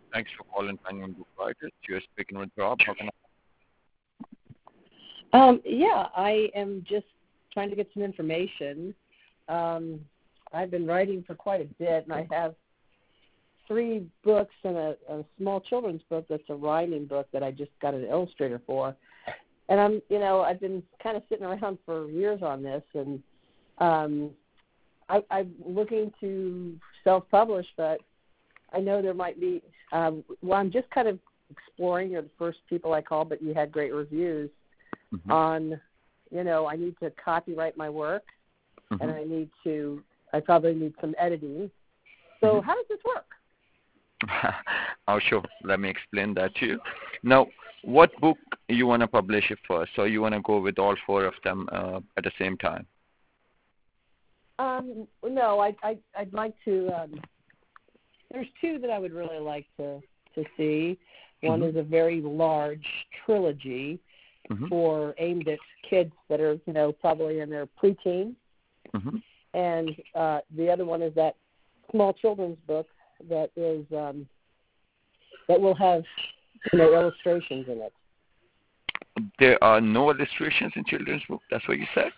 Thanks for calling Penguin Book Writers. You're speaking with Rob. How can Yeah, I am just trying to get some information. I've been writing for quite a bit, and I have 3 books and a small children's book that's a rhyming book that I just got an illustrator for. And I've been kind of sitting around for years on this, and I'm looking to self-publish, but I know there might be, I'm just kind of exploring. You're the first people I called, but you had great reviews on, I need to copyright my work, and I probably need some editing. So how does this work? Oh, sure. Let me explain that to you. Now, what book you want to publish it first? So you want to go with all 4 of them at the same time? No, I'd like to. There's 2 that I would really like to see. One is a very large trilogy aimed at kids that are, probably in their preteen. And the other one is that small children's book that is that will have, illustrations in it. There are no illustrations in children's book. That's what you said?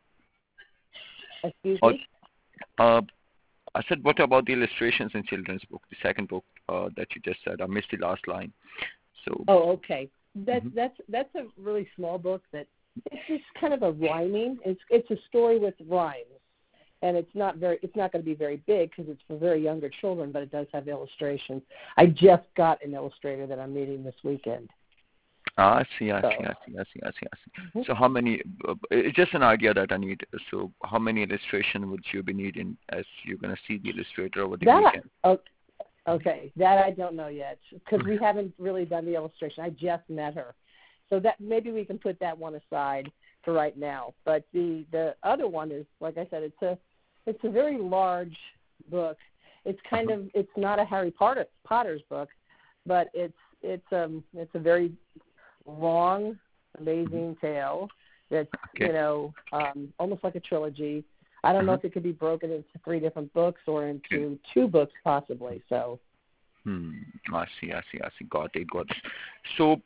Excuse me? I said, what about the illustrations in children's book, the second book that you just said? I missed the last line. So. Oh, okay. That's a really small book that it's just kind of a rhyming. It's a story with rhymes, and it's not going to be very big because it's for very younger children, but it does have illustrations. I just got an illustrator that I'm meeting this weekend. I see. So how many, it's just an idea that I need. So how many illustrations would you be needing as you're going to see the illustrator over the weekend? Okay, that I don't know yet because we haven't really done the illustration. I just met her. So that maybe we can put that one aside for right now. But the other one is, like I said, it's a very large book. It's kind of, it's not a Harry Potter's book, but it's a very long, amazing tale that's, almost like a trilogy. I don't know if it could be broken into 3 different books or into 2 books possibly. So. I see. Got it. So,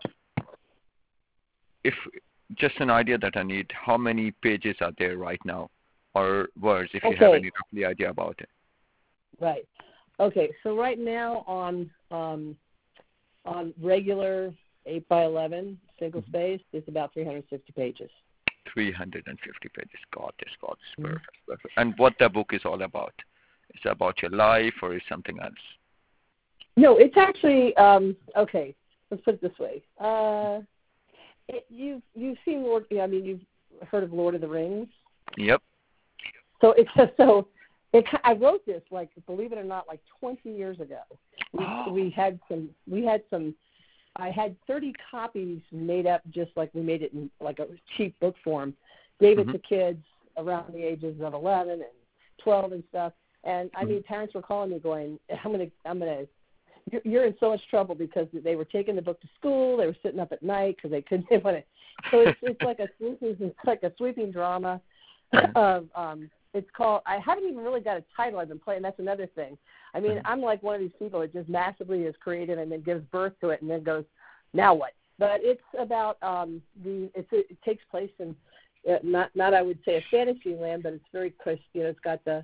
if just an idea that I need, how many pages are there right now, or words, if you have any roughly idea about it? Right. Okay. So right now on regular 8x11 single space, it's about 360 pages. 350 pages. Got this. Perfect. And what the book is all about? Is it about your life, or is something else? No, it's actually okay. Let's put it this way. You've seen you've heard of Lord of the Rings. Yep. So I wrote this, like, believe it or not, like 20 years ago. I had 30 copies made up, just like we made it in like a cheap book form. Gave it to kids around the ages of 11 and 12 and stuff. And I mean, parents were calling me going, you're in so much trouble, because they were taking the book to school. They were sitting up at night because they couldn't want it. So it's like a sweeping drama. It's called. I haven't even really got a title. I've been playing. That's another thing. I mean, I'm like one of these people that just massively is creative and then gives birth to it and then goes, now what? But it's about it takes place in not I would say a fantasy land, but it's very crisp. It's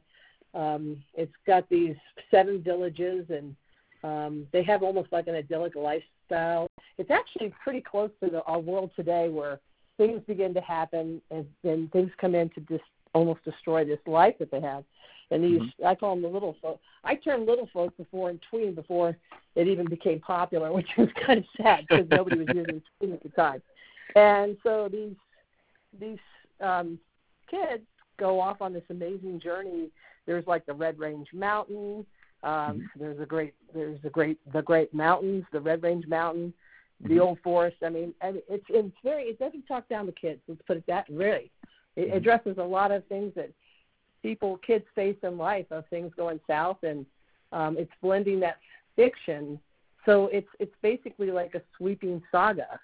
got these 7 villages, and they have almost like an idyllic lifestyle. It's actually pretty close to our world today, where things begin to happen and things come in to just almost destroy this life that they have. And these, I call them the little folk. I turned little folk before it even became popular, which was kind of sad because nobody was using tween at the time. And so these kids go off on this amazing journey. There's like the Red Range Mountain. There's the Great Mountains, the Red Range Mountain, the Old Forest. I mean, it doesn't talk down to kids. Let's put it that really. It addresses a lot of things that kids face in life, of things going south, and it's blending that fiction. So it's basically like a sweeping saga,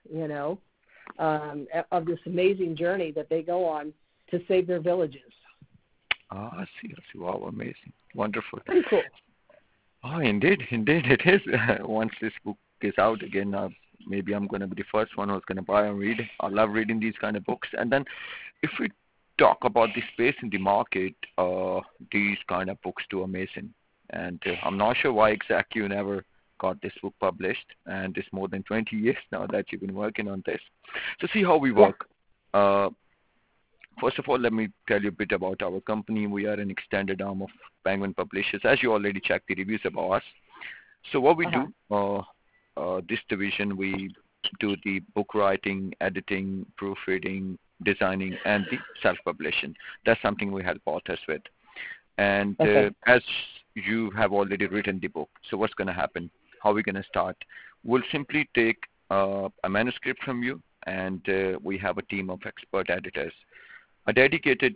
of this amazing journey that they go on to save their villages. I see. Wow, amazing. Wonderful. Pretty cool. Oh, indeed, it is. Once this book is out again, maybe I'm going to be the first one who's going to buy and read. I love reading these kind of books. And then, if we talk about the space in the market, these kind of books do amazing. And I'm not sure why exactly you never got this book published. And it's more than 20 years now that you've been working on this. So see how we Yeah. work. First of all, let me tell you a bit about our company. We are an extended arm of Penguin Publishers. As you already checked the reviews about us. So what we Uh huh. do, this division, we do the book writing, editing, proofreading, designing, and the self-publishing. That's something we help authors with. And Okay. as you have already written the book, so what's going to happen? How are we going to start? We'll simply take a manuscript from you, and we have a team of expert editors. A dedicated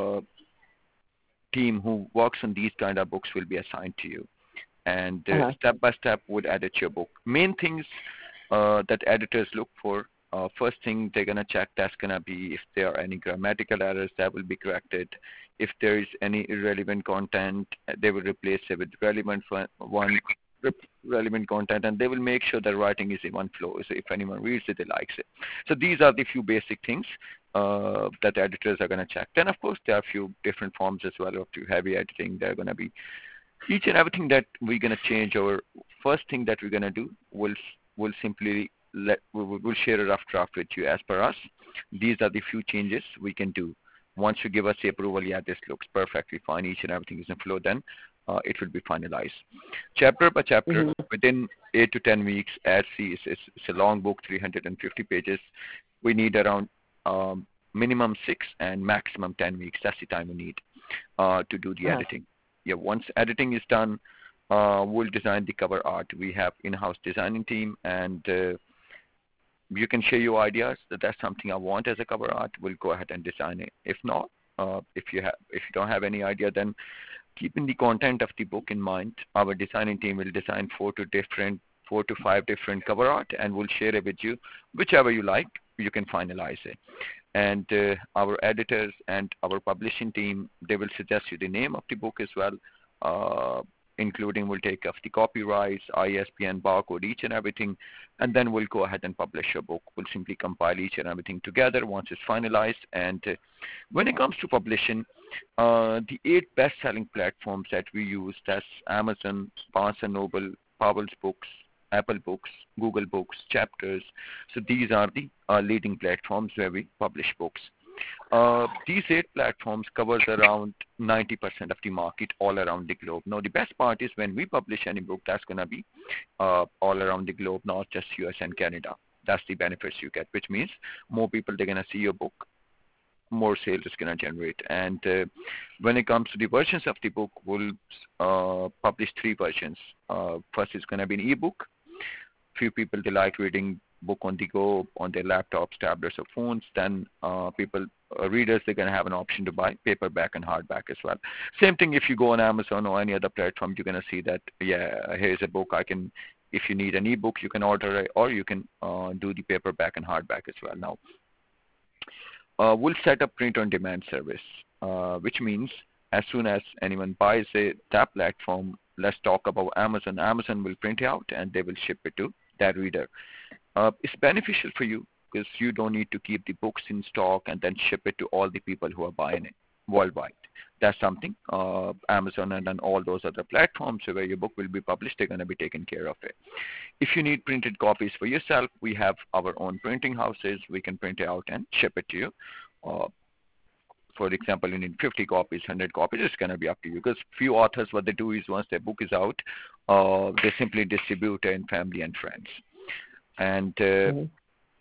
team who works on these kind of books will be assigned to you, and Uh huh. step by step would edit your book. Main things that editors look for. First thing they're gonna check, that's gonna be if there are any grammatical errors that will be corrected. If there is any irrelevant content, they will replace it with one relevant content, and they will make sure the writing is in one flow. So if anyone reads it, they likes it. So these are the few basic things that editors are gonna check. Then of course there are a few different forms as well of heavy editing. They're gonna be each and everything that we're going to change. Our first thing that we're going to do will simply we'll share a rough draft with you as per us. These are the few changes we can do. Once you give us the approval, yeah, this looks perfectly fine, each and everything is in flow, then it will be finalized. Chapter by chapter, Mhm. within 8 to 10 weeks, as see, it's a long book, 350 pages. We need around minimum 6 and maximum 10 weeks. That's the time we need to do the Uh huh. editing. Yeah, once editing is done, we'll design the cover art. We have in-house designing team, and you can share your ideas. That's something I want as a cover art. We'll go ahead and design it. If not, if you don't have any idea, then keeping the content of the book in mind, our designing team will design 4 to 5 different cover art, and we'll share it with you. Whichever you like, you can finalize it. And our editors and our publishing team, they will suggest you the name of the book as well, uh, including we'll take off the copyrights, ISBN, barcode, each and everything, and then we'll go ahead and publish your book. We'll simply compile each and everything together once it's finalized. And when it comes to publishing, the 8 best-selling platforms that we use, that's Amazon, Barnes& and Noble, Powell's Books, Apple Books, Google Books, Chapters. So these are the leading platforms where we publish books. These 8 platforms covers around 90% of the market all around the globe. Now the best part is when we publish any book, that's gonna be all around the globe, not just US and Canada. That's the benefits you get, which means more people they're gonna see your book, more sales it's gonna generate. And when it comes to the versions of the book, we'll publish 3 versions. First is gonna be an ebook. Few people they like reading book on the go on their laptops, tablets, or phones. Then readers they're gonna have an option to buy paperback and hardback as well. Same thing if you go on Amazon or any other platform, you're gonna see that yeah, here's a book I can. If you need an ebook, you can order it, or you can do the paperback and hardback as well. Now, we'll set up print on demand service, which means as soon as anyone buys that platform, let's talk about Amazon. Amazon will print it out and they will ship it to that reader. It's beneficial for you because you don't need to keep the books in stock and then ship it to all the people who are buying it worldwide. That's something Amazon and then all those other platforms where your book will be published, they're going to be taking care of it. If you need printed copies for yourself, we have our own printing houses. We can print it out and ship it to you. Uh, for example, you need 50 copies, 100 copies. It's going to be up to you because few authors, what they do is once their book is out, they simply distribute it in family and friends. And Mhm.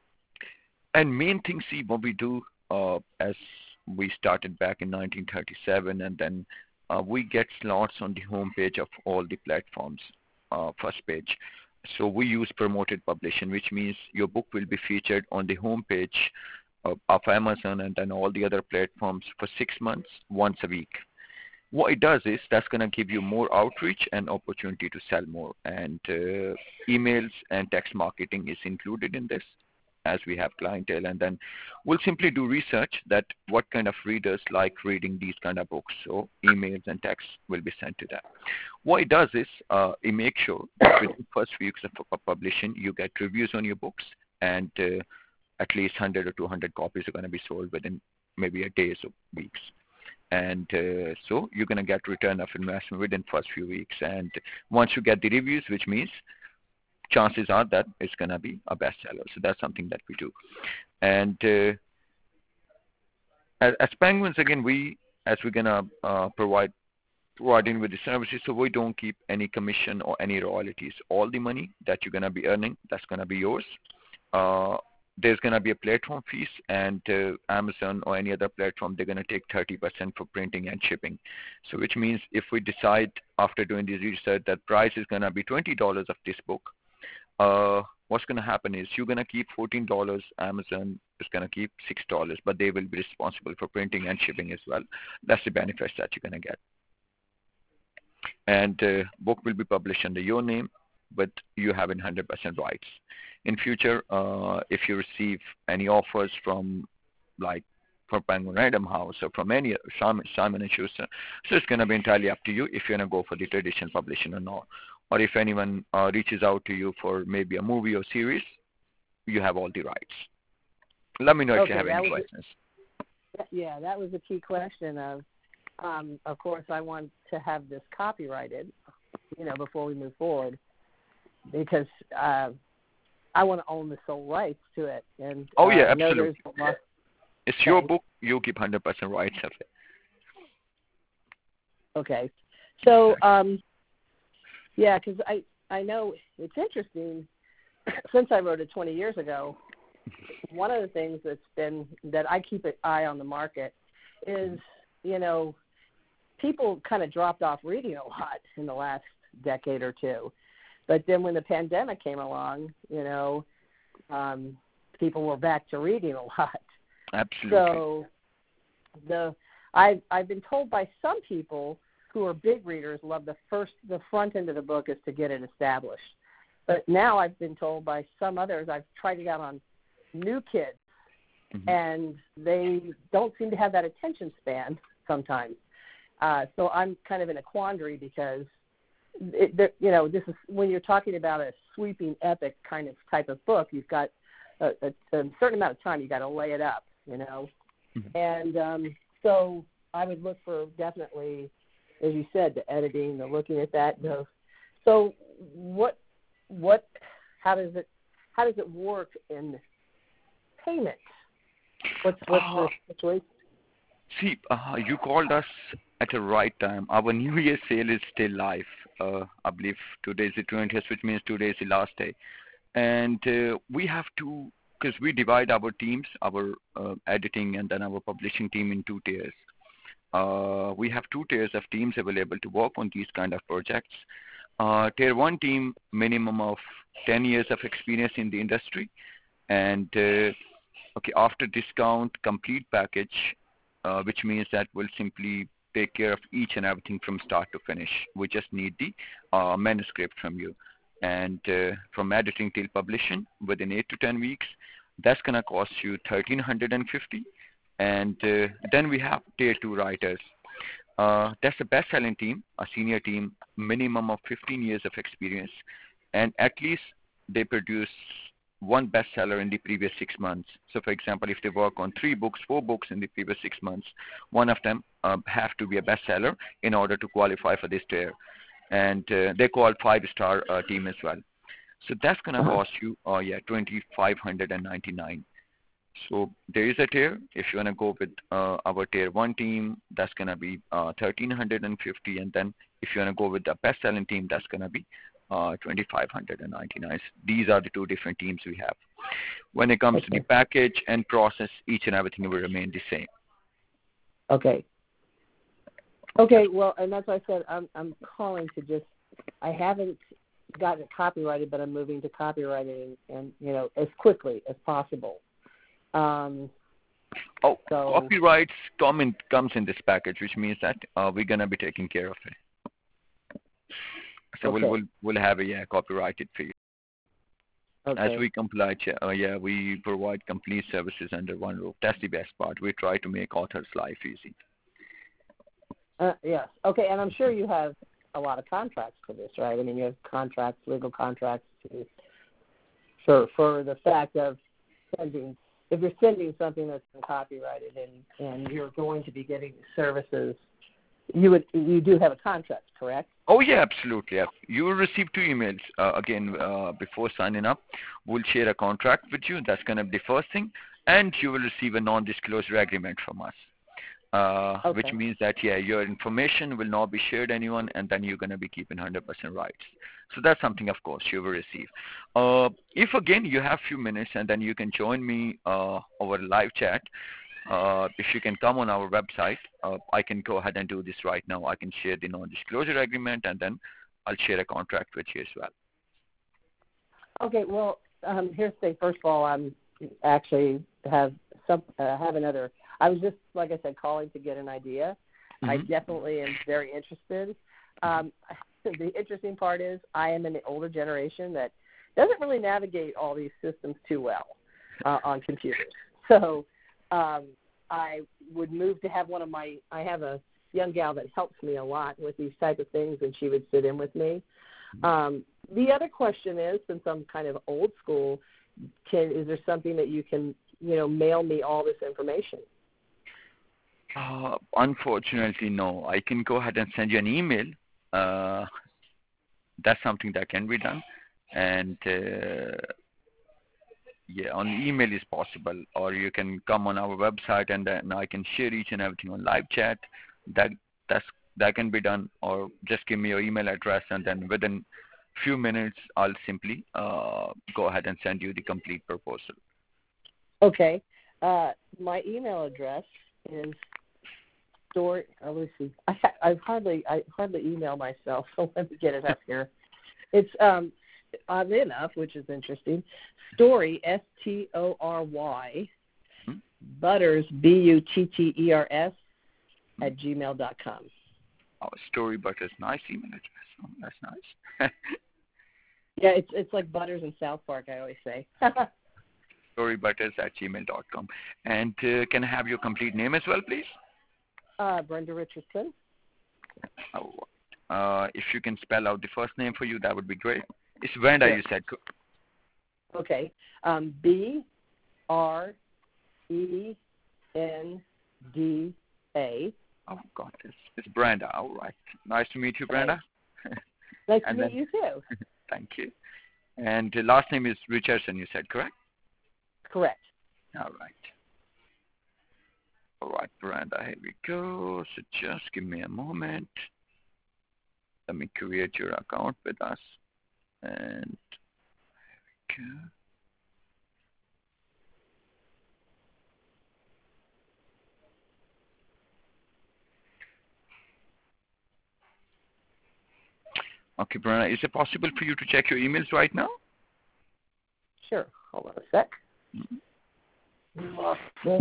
main thing, see what we do as we started back in 1937, and then we get slots on the homepage of all the platforms, first page. So we use promoted publishing, which means your book will be featured on the homepage of Amazon and then all the other platforms for 6 months, once a week. What it does is that's going to give you more outreach and opportunity to sell more. And emails and text marketing is included in this. as we have clientele, and then we'll simply do research that what kind of readers like reading these kind of books. So emails and texts will be sent to them. What it does is it makes sure that within the first weeks of publishing, you get reviews on your books, and at least 100 or 200 copies are going to be sold within maybe a days or weeks. And so you're going to get return of investment within first few weeks. And once you get the reviews, which means chances are that it's going to be a bestseller. So that's something that we do. And as Penguins, again, we're going to providing with the services, so we don't keep any commission or any royalties. All the money that you're going to be earning, that's going to be yours. There's going to be a platform fees, and Amazon or any other platform, they're going to take 30% for printing and shipping. So which means if we decide after doing this research that price is going to be $20 of this book, what's going to happen is you're going to keep $14, Amazon is going to keep $6, but they will be responsible for printing and shipping as well. That's the benefits that you're going to get. And book will be published under your name, but you have 100% rights. In future, if you receive any offers from Penguin Random House or from any Simon & Schuster, so it's going to be entirely up to you if you're going to go for the traditional publishing or not. Or if anyone reaches out to you for maybe a movie or series, you have all the rights. Let me know if you have any questions. Yeah, that was a key question. Of course, I want to have this copyrighted, before we move forward, because I want to own the sole rights to it. And absolutely. It's your book. You keep 100% rights of it. Okay. So, because I know it's interesting. Since I wrote it 20 years ago, one of the things that I keep an eye on the market is, people kind of dropped off reading a lot in the last decade or two. But then when the pandemic came along, people were back to reading a lot. Absolutely. So I've been told by some people who are big readers love the front end of the book is to get it established. But now I've been told by some others, I've tried it out on new kids, and they don't seem to have that attention span sometimes. So I'm kind of in a quandary because this is when you're talking about a sweeping epic kind of type of book, you've got a certain amount of time you got to lay it up, and so I would look for definitely, as you said, the editing, the looking at that. So how does it work in payment? What's the situation? See, you called us at the right time. Our New Year sale is still live. I believe today is the 20th, which means today is the last day. And we have to, because we divide our teams, our editing and then our publishing team in 2 tiers. We have 2 tiers of teams available to work on these kind of projects. Tier 1 team, minimum of 10 years of experience in the industry. And after discount, complete package, which means that we'll simply take care of each and everything from start to finish. We just need the manuscript from you. And from editing till publishing, within 8 to 10 weeks, that's going to cost you $1,350. And then we have tier 2 writers. That's a best-selling team, a senior team, minimum of 15 years of experience, and at least they produce 1 bestseller in the previous 6 months. So, for example, if they work on 3 books, 4 books in the previous 6 months, one of them have to be a bestseller in order to qualify for this tier. And they call 5-star team as well. So that's going to cost you, $2,599. So there is a tier. If you want to go with our tier 1 team, that's going to be $1,350, and then if you want to go with the best-selling team, that's going to be $2,599. These are the 2 different teams we have. When it comes to the package and process, each and everything will remain the same. Okay. Well, and that's why I said I'm calling to just, I haven't gotten it copyrighted, but I'm moving to copywriting and as quickly as possible. Copyrights comes in this package, which means that we're gonna be taking care of it. So we'll have a copyrighted for you. As Okay. we comply, we provide complete services under one roof. That's the best part. We try to make authors' life easy. Yes. Okay, and I'm sure you have a lot of contracts for this, right? I mean, you have contracts, legal contracts for the fact of sending. If you're sending something that's been copyrighted and you're going to be getting services, you do have a contract, correct? Oh yeah, absolutely. Yeah. You will receive 2 emails before signing up. We'll share a contract with you. That's gonna be the first thing, and you will receive a non-disclosure agreement from us. Which Okay. means that your information will not be shared anyone, and then you're going to be keeping 100% rights. So that's something, of course, you will receive. If again you have few minutes, and then you can join me over live chat. If you can come on our website, I can go ahead and do this right now. I can share the non-disclosure agreement, and then I'll share a contract with you as well. Okay. Well, here's the thing. First of all, I'm actually have another. I was just, like I said, calling to get an idea. Mm-hmm. I definitely am very interested. The interesting part is I am in the older generation that doesn't really navigate all these systems too well on computers. So I would move to have I have a young gal that helps me a lot with these type of things, and she would sit in with me. The other question is, since I'm kind of old school, is there something that you can, mail me all this information? Unfortunately, no. I can go ahead and send you an email. That's something that can be done. And on email is possible. Or you can come on our website, and then I can share each and everything on live chat. That can be done. Or just give me your email address, and then within few minutes, I'll simply go ahead and send you the complete proposal. Okay. My email address is let's see. I hardly email myself, so let me get it up here. It's oddly enough, which is interesting. Story STORY Butters BUTTERS @gmail.com. Oh, Story Butters, nice email address. Oh, that's nice. Yeah, it's like Butters in South Park, I always say. Storybutters@gmail.com. And can I have your complete name as well, please? Brenda Richardson. If you can spell out the first name for you, that would be great. It's Brenda, you said. Okay. BRENDA. Oh, God, it's Brenda. All right. Nice to meet you, Brenda. Nice to meet you, too. Thank you. And the last name is Richardson, you said, correct? Correct. All right. All right, Brenda, here we go. So just give me a moment. Let me create your account with us. And here we go. Okay, Brenda, is it possible for you to check your emails right now? Sure. Hold on a sec. Lost this.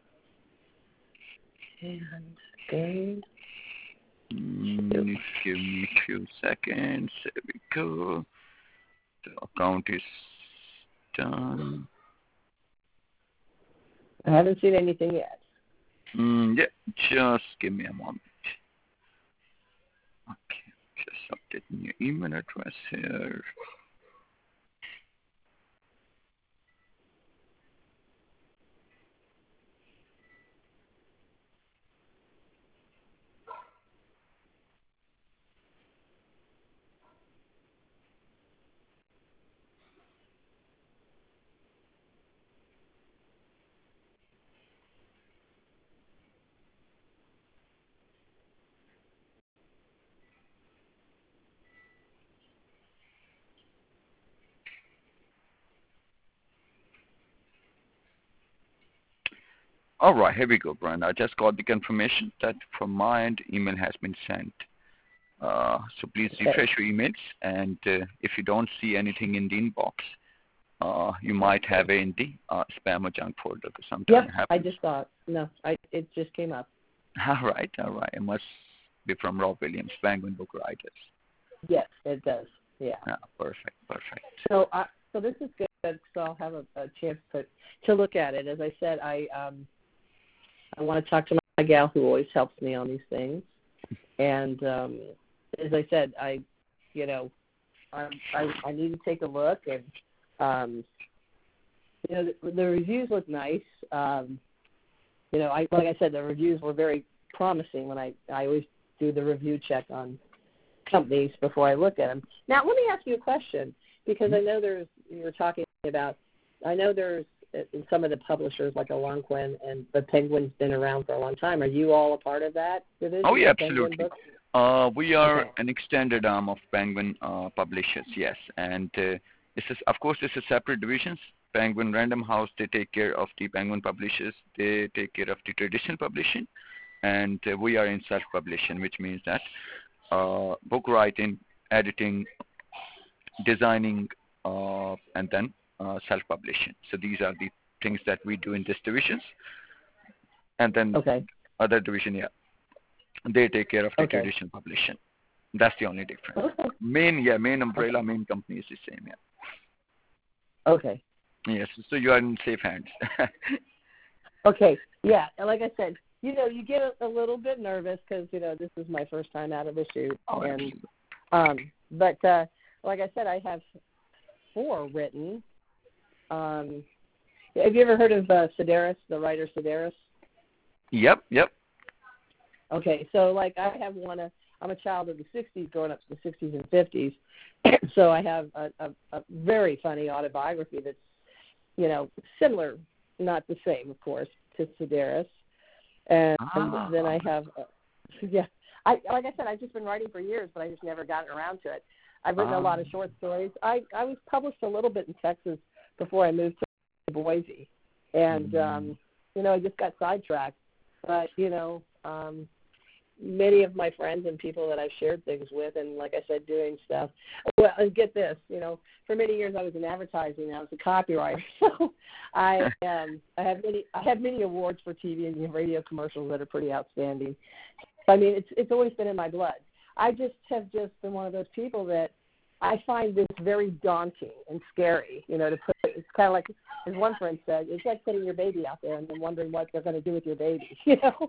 And again. Give me a few seconds. There we go. The account is done. I haven't seen anything yet. Just give me a moment. Okay, just updating your email address here. All right, here we go, Brian. I just got the confirmation that from my end, email has been sent. So please refresh your emails, and if you don't see anything in the inbox, you might have it in the spam or junk folder. Yep, I just saw it. No, it just came up. All right. It must be from Rob Williams, Penguin Book Writers. Yes, it does. Yeah. Perfect. So this is good. good, so I'll have a chance to look at it. As I said, I want to talk to my gal who always helps me on these things, and as I said, I need to take a look, and the reviews look nice. Like I said, the reviews were very promising when I always do the review check on companies before I look at them. Now, let me ask you a question, because I know there's in some of the publishers like Algonquin and the Penguin's been around for a long time. Are you all a part of that division? Oh, yeah, absolutely. We are Okay. an extended arm of Penguin Publishers, yes. And this is a separate divisions. Penguin Random House, they take care of the Penguin Publishers. They take care of the traditional publishing. And we are in self-publishing, which means that book writing, editing, designing, and then self-publishing. So these are the things that we do in these divisions. And then other division, yeah, they take care of the traditional publishing. That's the only difference. Okay. Main umbrella, main company is the same, yeah. Okay. Yes, so you are in safe hands. Okay, yeah, and like I said, you get a little bit nervous because, this is my first time out of the chute. Oh, and but like I said, I have 4 written. Have you ever heard of Sedaris, the writer Sedaris? Yep. Okay, so like I have one. I'm a child of the '60s, growing up in the '60s and '50s, so I have a very funny autobiography that's similar, not the same, of course, to Sedaris. And then I have, like I said, I've just been writing for years, but I just never gotten around to it. I've written a lot of short stories. I was published a little bit in Texas before I moved to Boise, and I just got sidetracked. But many of my friends and people that I've shared things with, and like I said, doing stuff. Well, and get this, for many years I was in advertising. I was a copywriter, so I have many awards for TV and radio commercials that are pretty outstanding. I mean, it's always been in my blood. I have been one of those people that I find this very daunting and scary. It's kind of like, as one friend said, it's like putting your baby out there and then wondering what they're going to do with your baby.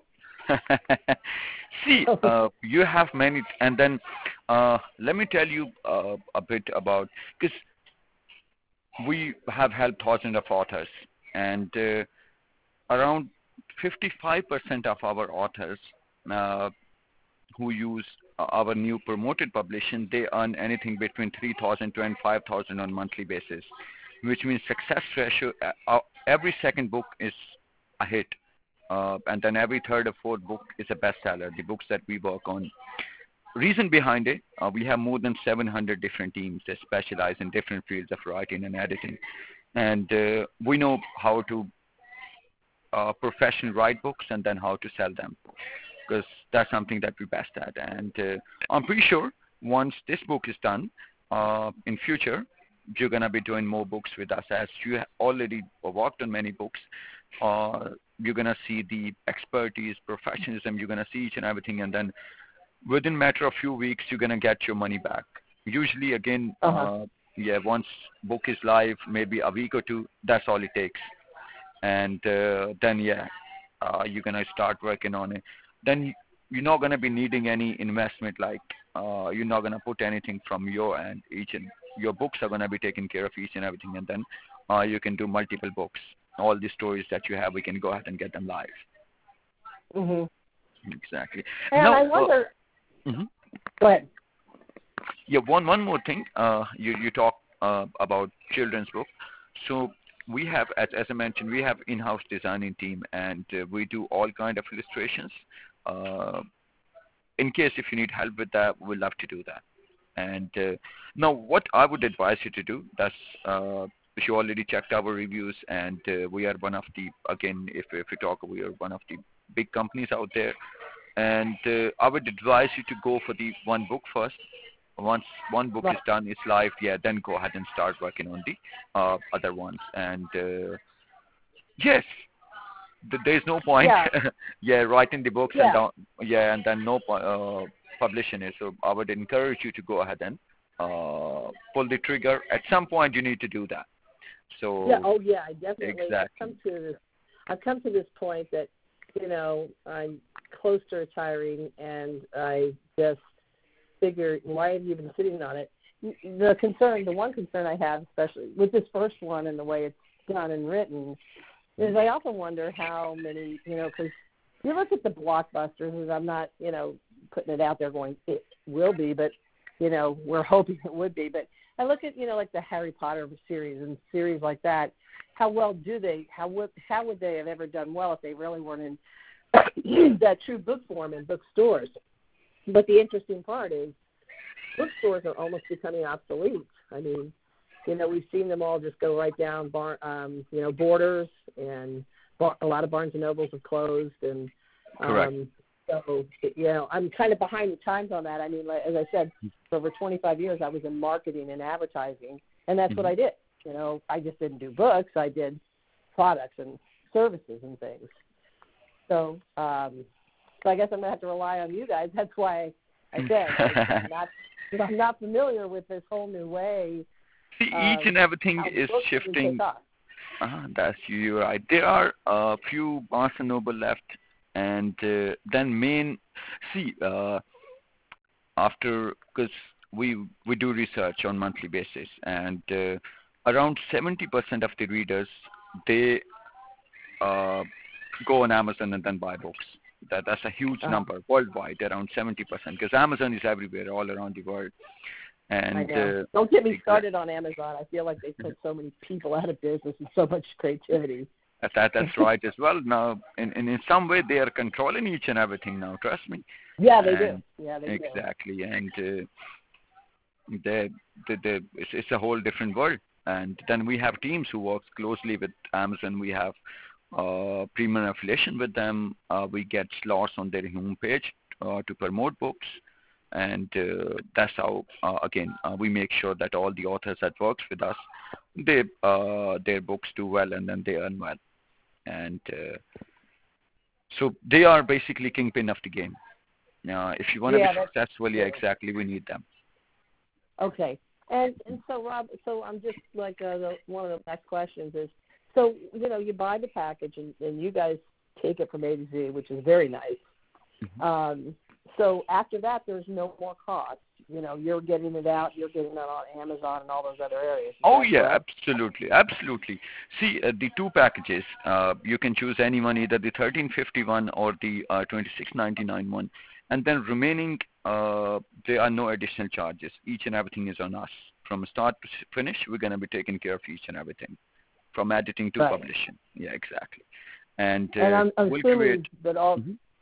See, you have many, and then let me tell you a bit about, because we have helped thousands of authors, and around 55% of our authors who use our new promoted publishing, they earn anything between $3,000 to $5,000 on monthly basis, which means success ratio. Every second book is a hit. And then every third or fourth book is a bestseller, the books that we work on. Reason behind it, we have more than 700 different teams that specialize in different fields of writing and editing. And we know how to professionally write books and then how to sell them, because that's something that we're best at. And I'm pretty sure once this book is done, in future, you're going to be doing more books with us, as you already worked on many books. You're going to see the expertise, professionalism, you're going to see each and everything, and then within a matter of few weeks, you're going to get your money back. Usually, again, once book is live, maybe a week or 2, that's all it takes. And then, you're going to start working on it. Then you're not going to be needing any investment, like you're not going to put anything from your end. Your books are going to be taken care of, each and everything, and then you can do multiple books. All the stories that you have, we can go ahead and get them live. Exactly. And now, I wonder. Go ahead. Yeah, one more thing. You talk about children's book. So we have, as I mentioned, we have in-house designing team, and we do all kind of illustrations. In case if you need help with that, we'd love to do that. And now, what I would advise you to do, that's you already checked our reviews, and we are one of the, again, if we talk, we are one of the big companies out there. And I would advise you to go for the one book first. Once one book is done, it's live, then go ahead and start working on the other ones. And yes, there's no point, writing the books and then no publishing it. So I would encourage you to go ahead and pull the trigger. At some point, you need to do that. So Yeah. Oh, yeah. I definitely. exactly. I've come to this point that I'm close to retiring, and I just figure, why have you been sitting on it? The one concern I have, especially with this first one and the way it's done and written, is I often wonder how many, because you look at the blockbusters, and I'm not, putting it out there going it will be, but we're hoping it would be. But I look at, like the Harry Potter series and series like that. How well do they? How would they have ever done well if they really weren't in that true book form in bookstores? But the interesting part is bookstores are almost becoming obsolete. I mean, we've seen them all just go right down Borders, and a lot of Barnes and Nobles have closed, and Correct. so I'm kind of behind the times on that. I mean, as I said, for over 25 years I was in marketing and advertising, and that's what I did. I just didn't do books. I did products and services and things. So, so I guess I'm going to have to rely on you guys. That's why I said I'm not familiar with this whole new way. See, each and everything is shifting. You're right. There are a few Barnes and Noble left, and then after, because we do research on monthly basis, and around 70% of the readers, they go on Amazon and then buy books. That's a huge number worldwide, around 70%, because Amazon is everywhere, all around the world. And I know. Don't get me started on Amazon. I feel like they put so many people out of business and so much creativity. That's right as well. Now, in some way, they are controlling each and everything now. Trust me. Yeah, they do. Yeah, they exactly. And it's a whole different world. And then we have teams who work closely with Amazon. We have premium affiliation with them. We get slots on their homepage to promote books. And that's how, again, we make sure that all the authors that works with us, their books do well, and then they earn well. And so they are basically kingpin of the game. If you want to be successful, exactly, we need them. Okay. And so, Rob, I'm just like one of the next questions is, so, you buy the package and you guys take it from A to Z, which is very nice. Mm-hmm. So after that, there's no more cost. You're getting it out. You're getting it on Amazon and all those other areas. Oh, yeah, absolutely. Absolutely. See, the two packages, you can choose any one, either the $13.51 or the $26.99 one. And then remaining, there are no additional charges. Each and everything is on us. From start to finish, we're going to be taking care of each and everything, from editing to publishing. Yeah, exactly. And I'm we'll create that all.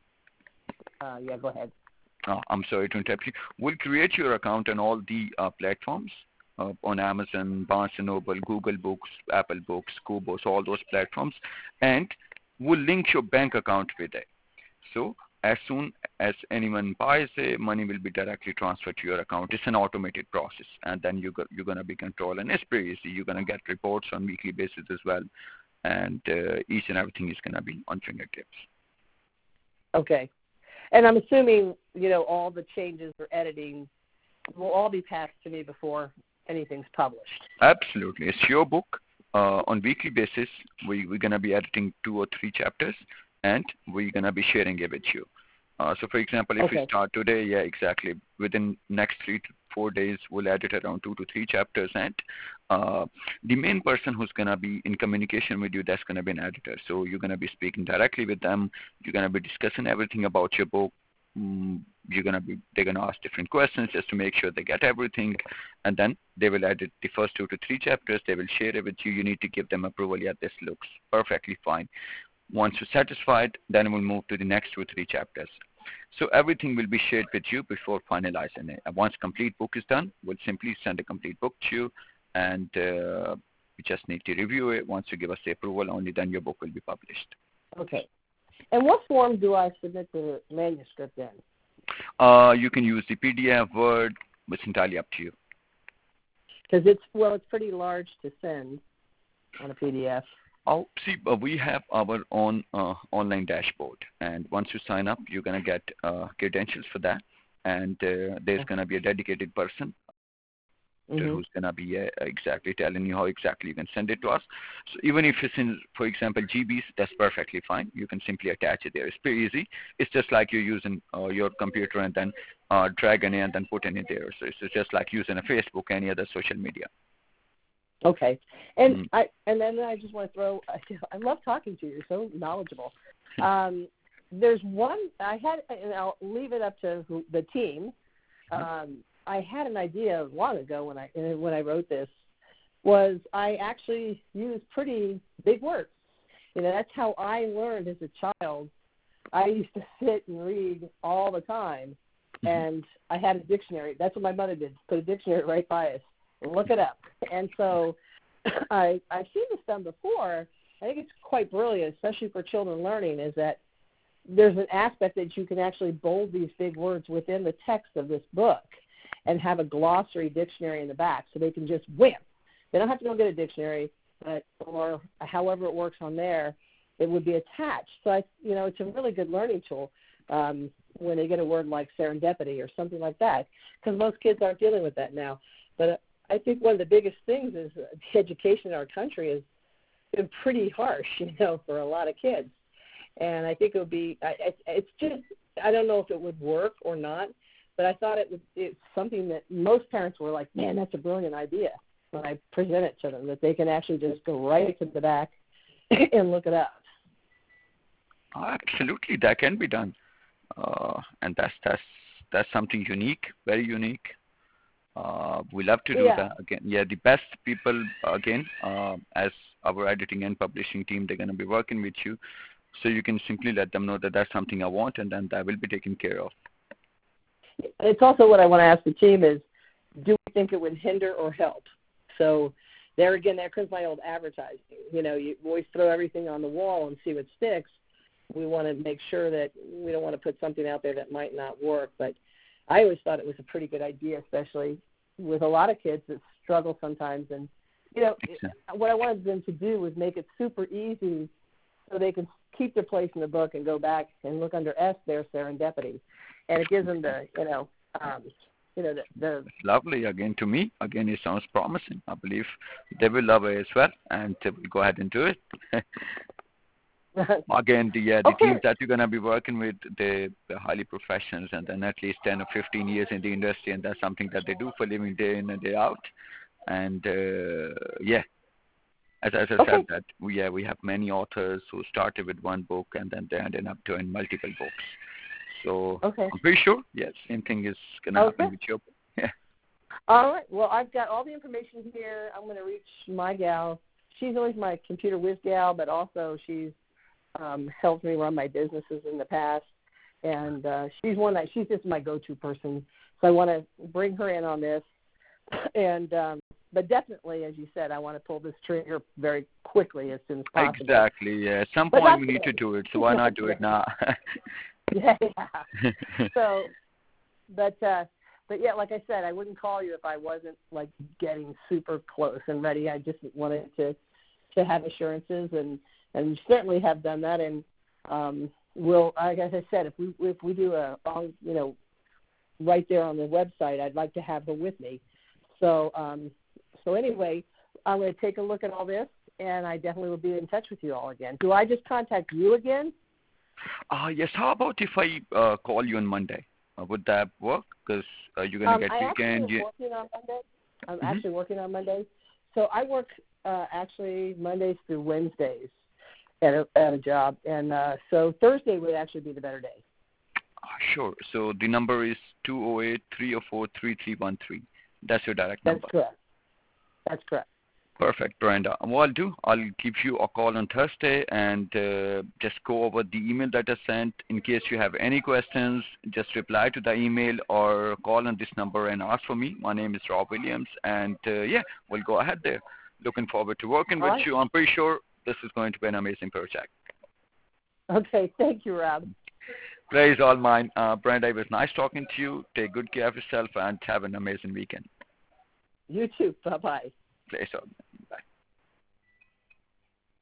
Yeah, go ahead. I'm sorry to interrupt you. We'll create your account on all the platforms, on Amazon, Barnes & Noble, Google Books, Apple Books, Kobo, all those platforms, and we'll link your bank account with it. So as soon as anyone buys it, money will be directly transferred to your account. It's an automated process, and then you're going to be controlled, and it's pretty easy. You're going to get reports on weekly basis as well, and each and everything is going to be on fingertips. Okay. And I'm assuming, all the changes or editing will all be passed to me before anything's published. Absolutely. It's your book. On weekly basis, we're going to be editing 2 or 3 chapters, and we're going to be sharing it with you. So, for example, if we start today, exactly, within next 3 to 4 days, we'll edit around 2 to 3 chapters, and the main person who's going to be in communication with you, that's going to be an editor. So you're going to be speaking directly with them. You're going to be discussing everything about your book. They're going to ask different questions just to make sure they get everything, and then they will edit the first 2 to 3 chapters. They will share it with you. You need to give them approval. Yeah, this looks perfectly fine. Once you're satisfied, then we'll move to the next 2 or 3 chapters. So everything will be shared with you before finalizing it. Once complete book is done, we'll simply send a complete book to you, and we just need to review it. Once you give us the approval, only then your book will be published. Okay. And what form do I submit the manuscript in? You can use the PDF, Word. It's entirely up to you. Because it's pretty large to send on a PDF. Oh, see, we have our own online dashboard, and once you sign up, you're going to get credentials for that, and there's going to be a dedicated person who's going to be exactly telling you how exactly you can send it to us. So even if it's in, for example, GBs, that's perfectly fine. You can simply attach it there. It's pretty easy. It's just like you're using your computer and then dragging it and then putting it there. So it's just like using a Facebook, any other social media. Okay, and then I just want to throw. I love talking to you. You're so knowledgeable. There's one I had, and I'll leave it up to the team. I had an idea long ago when I wrote this. Was I actually used pretty big words. That's how I learned as a child. I used to sit and read all the time, and I had a dictionary. That's what my mother did, put a dictionary right by us and look it up. And so I've seen this done before. I think it's quite brilliant, especially for children learning, is that there's an aspect that you can actually bold these big words within the text of this book and have a glossary dictionary in the back so they can just wham. They don't have to go get a dictionary, or however it works on there, it would be attached. So, it's a really good learning tool when they get a word like serendipity or something like that, because most kids aren't dealing with that now. But I think one of the biggest things is the education in our country has been pretty harsh, for a lot of kids. And I think it would be, it's just, I don't know if it would work or not, but I thought it's something that most parents were like, man, that's a brilliant idea when I present it to them, that they can actually just go right to the back and look it up. Absolutely, that can be done. And that's something unique, very unique. We love to do that again. Yeah, the best people again, as our editing and publishing team, they're going to be working with you, so you can simply let them know that that's something I want, and then that will be taken care of. It's also what I want to ask the team is, do we think it would hinder or help? So there again, that comes my old advertising. You always throw everything on the wall and see what sticks. We want to make sure that we don't want to put something out there that might not work. But I always thought it was a pretty good idea, especially with a lot of kids that struggle sometimes. And, exactly. What I wanted them to do was make it super easy so they can keep their place in the book and go back and look under S there, serendipity. And it gives them the. Lovely. Again, to me, it sounds promising. I believe they will love it as well, and we'll go ahead and do it. Again, the teams that you're going to be working with, they're highly professionals, and then at least 10 or 15 years in the industry, and that's something that they do for a living day in and day out. And, as I said, that we have many authors who started with one book, and then they ended up doing multiple books. So I'm pretty sure, yes, same thing is going to happen with your book. Yeah. All right. Well, I've got all the information here. I'm going to reach my gal. She's always my computer whiz gal, but also she's helped me run my businesses in the past. And she's just my go-to person. So I want to bring her in on this. And but definitely, as you said, I want to pull this trigger very quickly as soon as possible. Exactly. Yeah. At some point we need to do it. So why not do it now? Yeah. So, but yeah, like I said, I wouldn't call you if I wasn't like getting super close and ready. I just wanted to have assurances, and we certainly have done that. And we'll, like as I said, if we do a right there on the website, I'd like to have her with me. So anyway, I'm going to take a look at all this, and I definitely will be in touch with you all again. Do I just contact you again? Yes. How about if I call you on Monday? Would that work? Because you're going to get weekend. I'm actually working on Monday. So I work actually Mondays through Wednesdays at a job. And so Thursday would actually be the better day. Sure. So the number is 208-304-3313. That's your direct number. That's correct. Perfect, Brenda. What I'll do, I'll give you a call on Thursday and just go over the email that I sent. In case you have any questions, just reply to the email or call on this number and ask for me. My name is Rob Williams, and we'll go ahead there. Looking forward to working with you. I'm pretty sure this is going to be an amazing project. Okay, thank you, Rob. Praise all mine. Brenda, it was nice talking to you. Take good care of yourself and have an amazing weekend. You too. Bye-bye. Praise all. Bye.